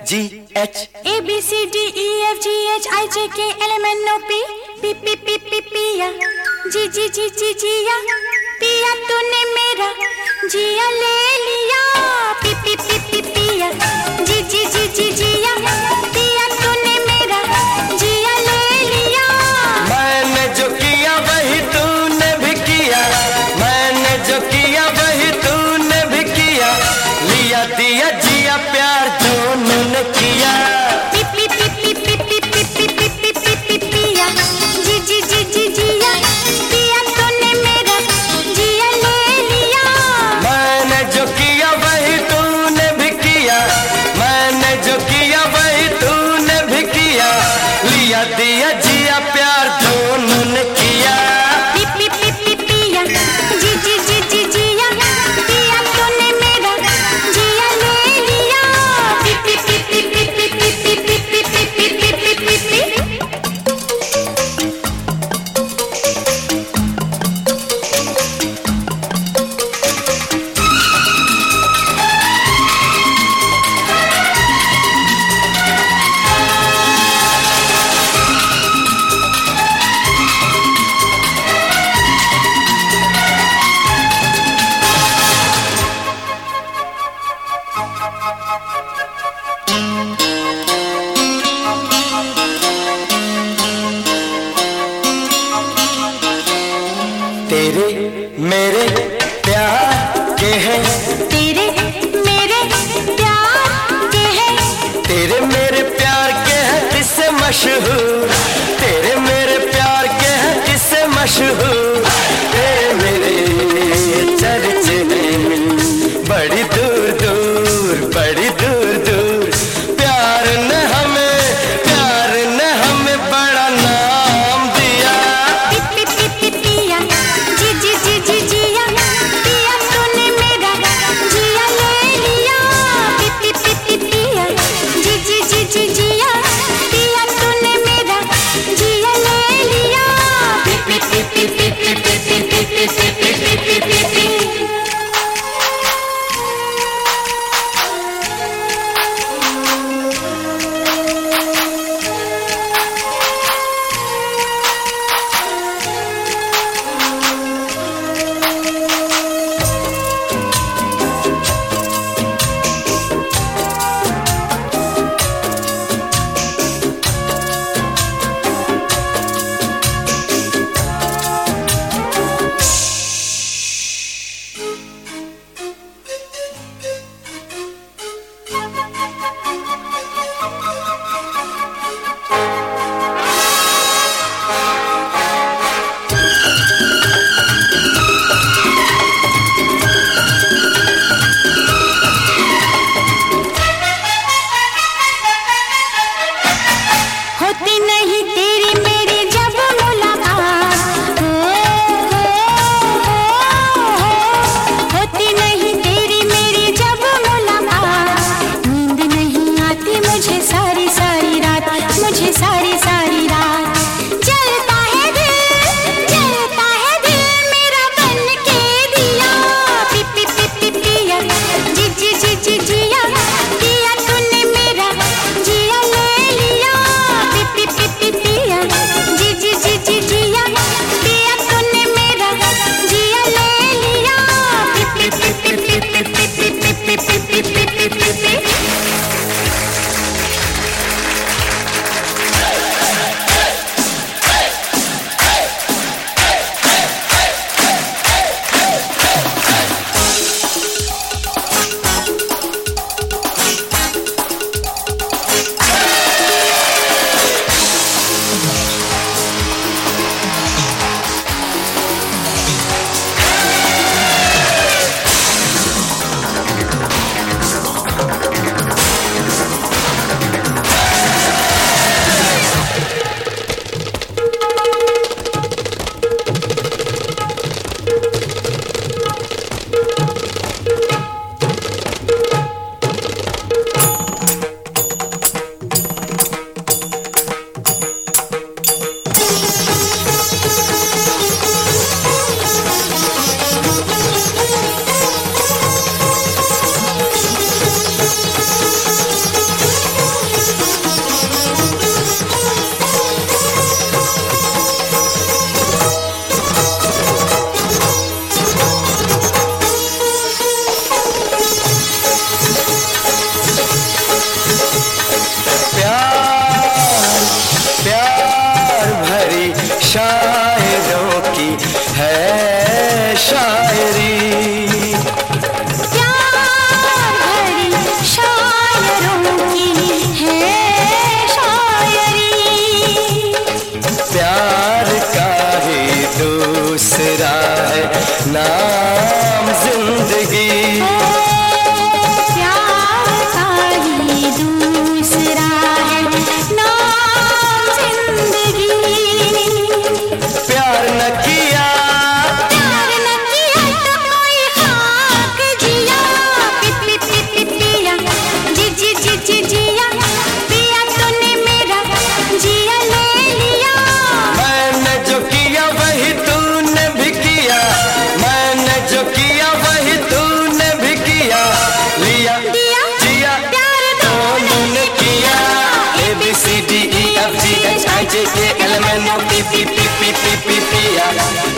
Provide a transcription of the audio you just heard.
G H A B C D E F G H I J K L M N O P P P P P P या G G G G G या पिया तूने मेरा जिया ले लिया P P P P P या G G G G G या पिया तूने मेरा जिया ले लिया। मैंने जो किया वही तूने भी किया, मैंने जो किया वही तूने भी किया, लिया दिया जिया प्यार दोनों ने किया। P P P P P P P P P P P P P या G G G G G या पिया तूने मेरा जिया ले लिया। मैंने जो किया वही तूने भी किया, मैंने जो किया वही तूने भी किया, लिया दिया जिया प्यार दोनों ने किया। P P P P P या G G G G G या पिया तूने मेरा जिया ले लिया। P P P P P P P P P P P P P P P तेरे मेरे प्यार के हैं, तेरे मेरे प्यार के हैं, तेरे मेरे प्यार के हैं किससे मशहूर, तेरे मेरे प्यार के हैं किससे मशहूर, तेरे मेरे चर्चे हैं बड़ी दूर दूर, बड़ी दूर दूर। प्यार ने हमें बड़ा नाम दिया। P P P P P या G G G G G या पिया तूने मेरा जिया ले लिया। P P P P P या G G G G G या पिया तूने मेरा जिया ले लिया। P P P P P है शायरी। प्यार का ही दूसरा है नाम जिंदगी, प्यार का ही दूसरा है नाम जिंदगी। प्यार न किया तो कोई खाक जिया, पी पी पी पी पिया, जी जी जी जी जिया, पिया तूने मेरा जिया ले लिया। मैंने जो किया वही तूने भी किया, मैंने जो किया वही तूने भी किया, लिया जिया दोनों ने किया। ABCDEFGHIJKLMNOP पिया।